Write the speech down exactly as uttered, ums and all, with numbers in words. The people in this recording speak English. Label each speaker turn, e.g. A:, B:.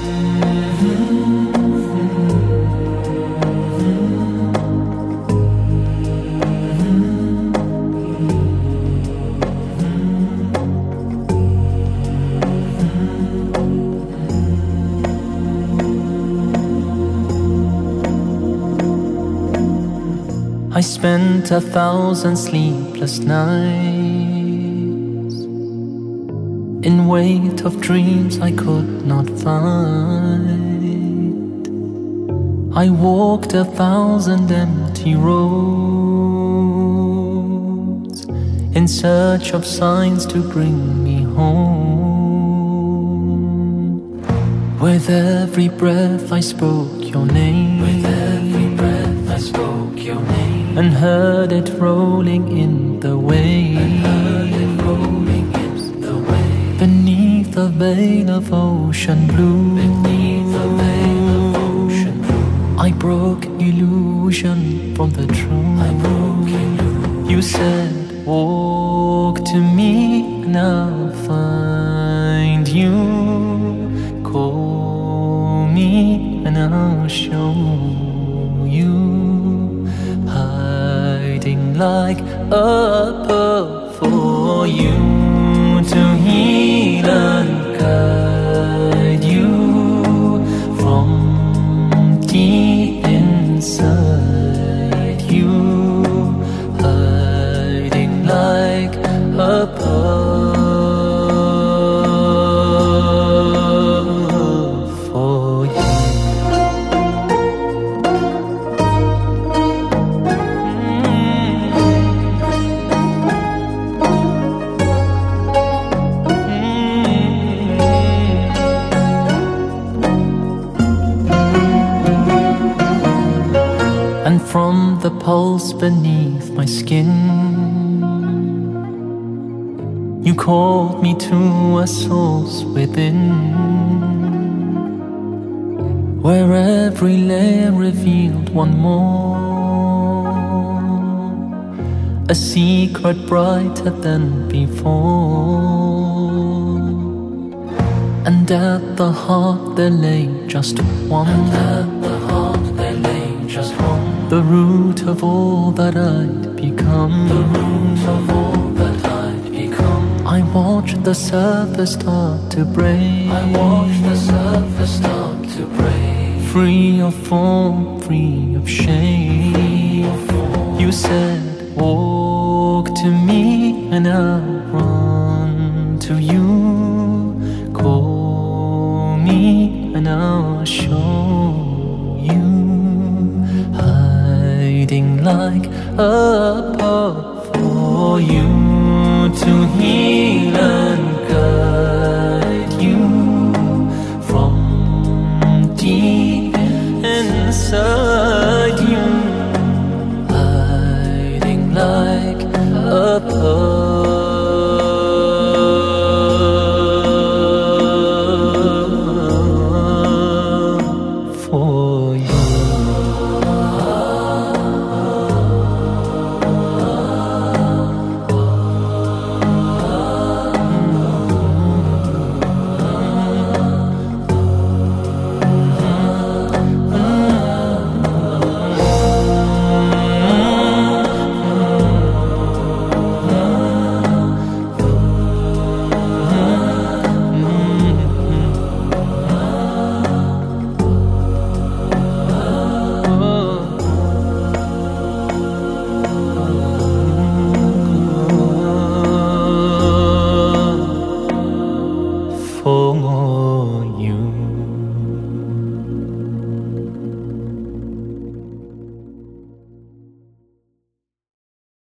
A: I spent a thousand sleepless nights in wait of dreams I could not find. I walked a thousand empty roads in search of signs to bring me home. With every breath I spoke your name. With every breath I spoke your name. And heard it rolling in the waves. Beneath the veil of ocean blue. Beneath the veil of ocean blue. I broke illusion from the truth. I broke illusion. You said, walk to me and I'll find you. Call me and I'll show you. Hiding like a pearl for you to heal and guide you from deep inside you, hiding like a pearl for you. And from the pulse beneath my skin, you called me to a source within, where every layer revealed one more, a secret brighter than before. And at the heart there lay just one, and at the heart there lay just one, the root of all that I'd become. The root of all that I'd become. I watched the surface start to break. I watched the surface start to break. Free of form, free of shame. Free of form. You said, walk to me and I'll run to you. Call me and I'll show you. Hiding like a pearl for you to heal and